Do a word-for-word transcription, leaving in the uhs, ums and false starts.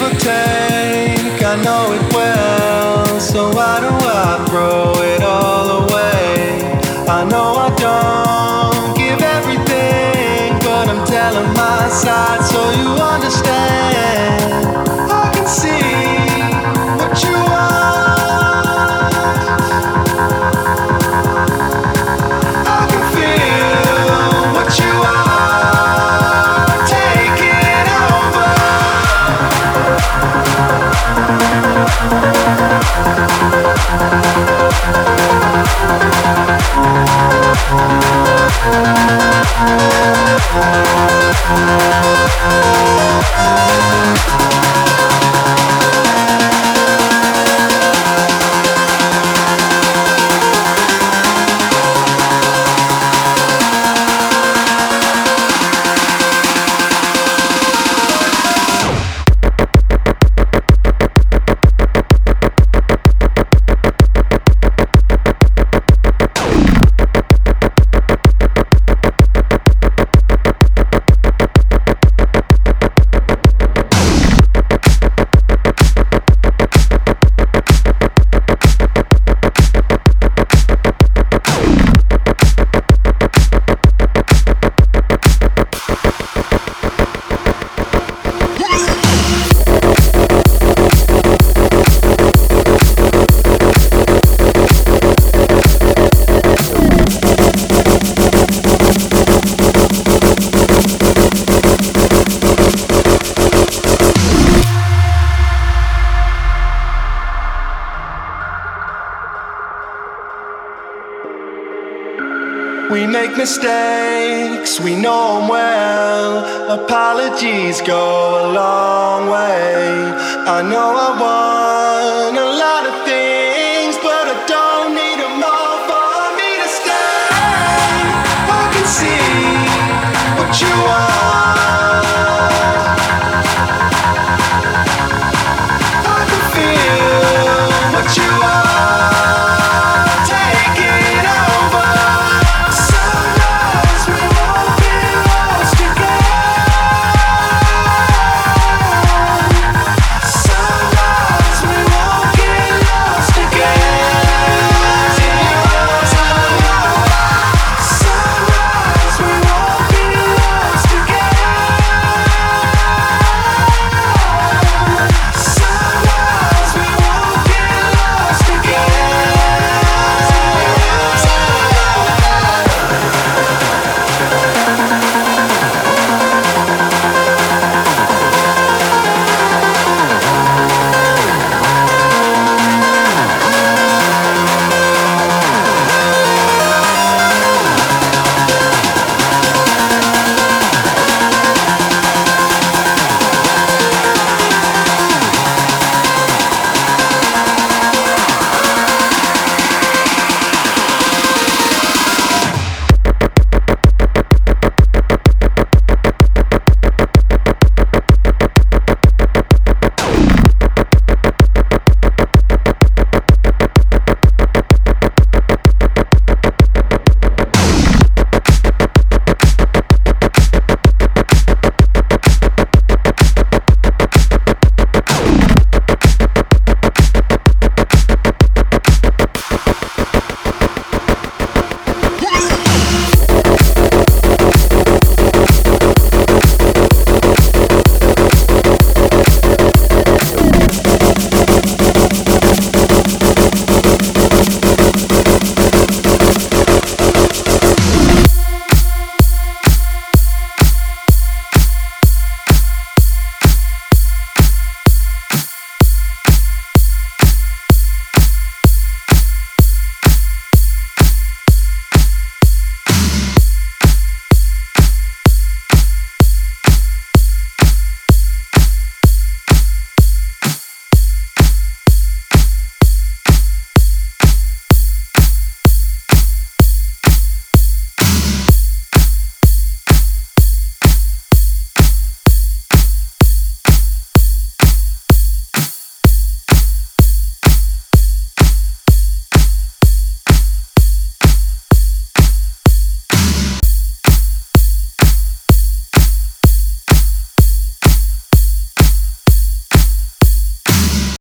or take, I know it well. So why do I throw it all away? I know I don't give everything, but I'm telling my side so you understand. I can see what you want. I can feel what you are. Take it over. We make mistakes, we know 'em well. Apologies go a long way. I know I